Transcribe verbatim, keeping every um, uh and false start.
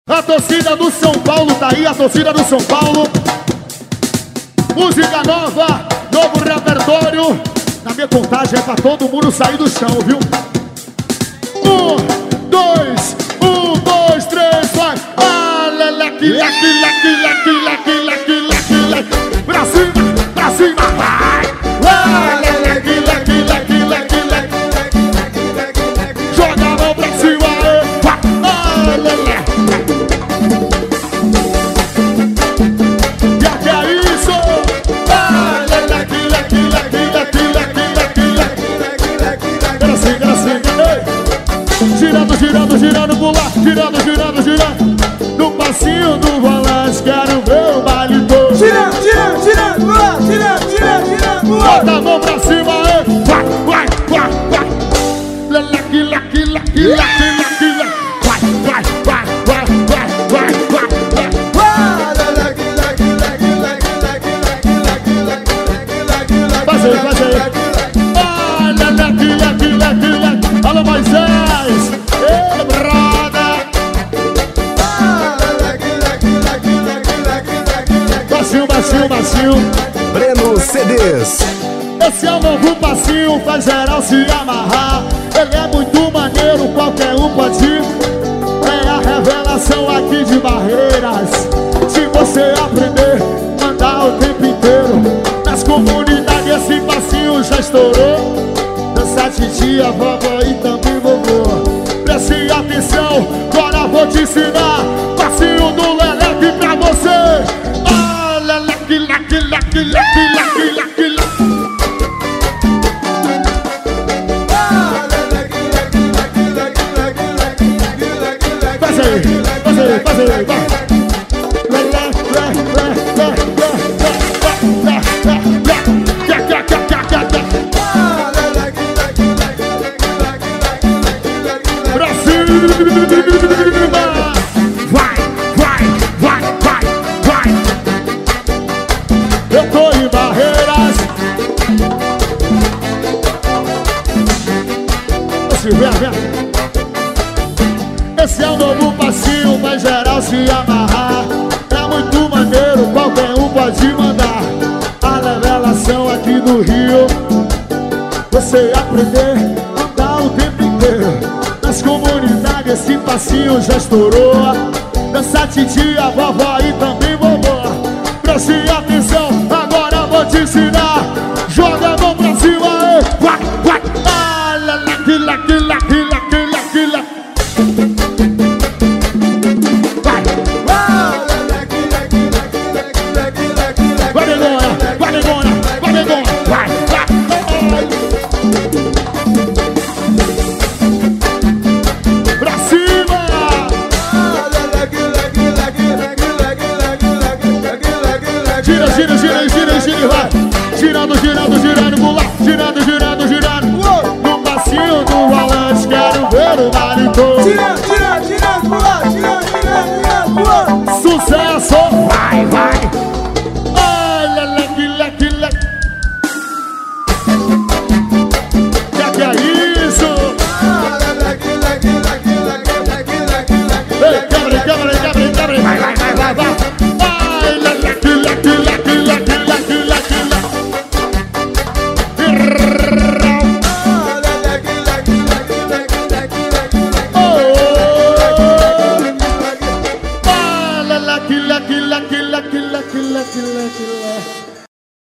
A torcida do São Paulo tá aí, a torcida do São Paulo. Música nova, novo repertório. Na minha contagem é pra todo mundo sair do chão, viu? Um, dois, um, dois, três, vai. Ah, leque, leque, leque, leque, leque, leque, leque, leque. Pra cima, pra cima, vai. Ah, leque, leque, leque, leque, leque. Joga a mão pra cima, vai. Ah, leque. E que é isso? Ah, leque, leque, leque, leque, leque, leque, leque. Era assim, era assim, ei. Girando, girando, girando pro lado, girando, girando, girando. No passinho do volante, quero ver o baile todo. Girando, girando, girando pro lado, girando, girando, girando pro lado. Bota a mão pra cima, ei. Vai, vai, vai, vai. Leque, leque, leque, leque, leque, leque. Vai, vai, vai, vai, vai, vai, vai, vai. Faz aí, faz aí. Ah, leque, leque, leque, leque. Alô, Moisés. Ei, brother. Baixinho, baixinho, baixinho. Breno C Ds. Esse é o novo passinho, faz geral se amarrar. Ele é muito maneiro, qualquer um pode ir. É a revelação aqui de Barreiras. Se você aprender, mandar o tempo inteiro. Nas comunidades esse passinho já estourou. Dança titia, vovó e também vovô. Preste atenção, agora vou te ensinar. Passinho do Leleque pra você. Ah, Leleque, leque, leque, leque, leque, leque, leque. Faz aí, faz aí, faz aí, vai. Vai, vai, vai, vai, vai. Eu tô em Barreiras. Vem, vem. Esse é o novo passinho, mas geral se amarrar. É muito maneiro, qualquer um pode mandar. A revelação aqui do Rio. Você aprender, andar o tempo inteiro. Nas comunidades esse passinho já estourou. Dança titia, vovó e também vovó. Preste atenção, agora vou te ensinar. Joga a mão pra cima, ei. Vai, vai. Ah, leque, leque, leque, leque, leque, leque. Gira, gira, gira, gira, gira, vai. Girando, girando, girando pro lado. Girando, girando, girando. No passinho do volante, quero ver o baile todo. Girando, girando, girando pro lado, girando, girando, girando pro lado. Sucesso! Vai, vai. Olha, leque, leque, leque. Que que é isso? Ei, quebra, quebra, quebra, quebra. Vai, vai, vai, vai, vai. Ai, leque, leque, leque, leque, leque, leque, leque. Oh, leque, leque, leque, leque, leque, leque, leque, leque.